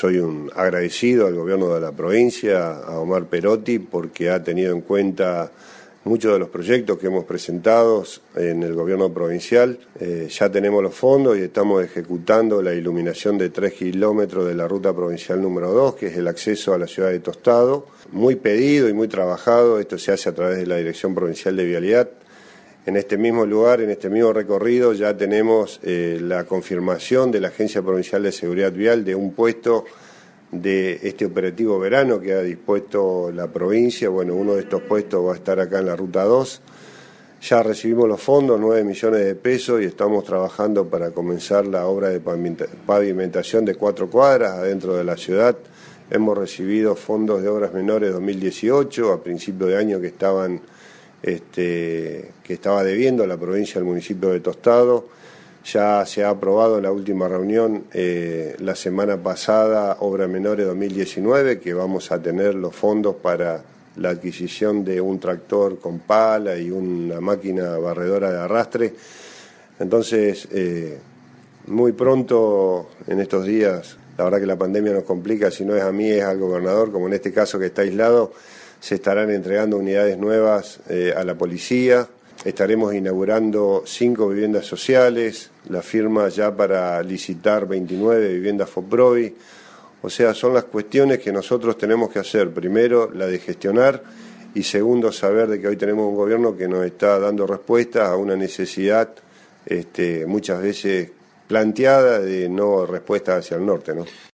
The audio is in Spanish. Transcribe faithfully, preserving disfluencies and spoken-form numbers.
soy un agradecido al gobierno de la provincia, a Omar Perotti, porque ha tenido en cuenta muchos de los proyectos que hemos presentado en el gobierno provincial. Eh, ya tenemos los fondos y estamos ejecutando la iluminación de tres kilómetros de la ruta provincial número dos, que es el acceso a la ciudad de Tostado. Muy pedido y muy trabajado, esto se hace a través de la Dirección Provincial de Vialidad. En este mismo lugar, en este mismo recorrido, ya tenemos eh, la confirmación de la Agencia Provincial de Seguridad Vial de un puesto de este operativo verano que ha dispuesto la provincia. Bueno, uno de estos puestos va a estar acá en la Ruta dos. Ya recibimos los fondos, nueve millones de pesos, y estamos trabajando para comenzar la obra de pavimentación de cuatro cuadras adentro de la ciudad. Hemos recibido fondos de obras menores dos mil dieciocho, a principio de año que estaban este, que estaba debiendo la provincia al municipio de Tostado. Ya se ha aprobado en la última reunión eh, la semana pasada Obras Menores dos mil diecinueve, que vamos a tener los fondos para la adquisición de un tractor con pala y una máquina barredora de arrastre. Entonces, eh, muy pronto en estos días, la verdad que la pandemia nos complica, si no es a mí es al gobernador, como en este caso que está aislado, se estarán entregando unidades nuevas eh, a la policía. Estaremos inaugurando cinco viviendas sociales, la firma ya para licitar veintinueve viviendas FOPROVI. O sea, son las cuestiones que nosotros tenemos que hacer. Primero, la de gestionar, y segundo, saber de que hoy tenemos un gobierno que nos está dando respuesta a una necesidad este, muchas veces planteada de no respuesta hacia el norte, ¿no?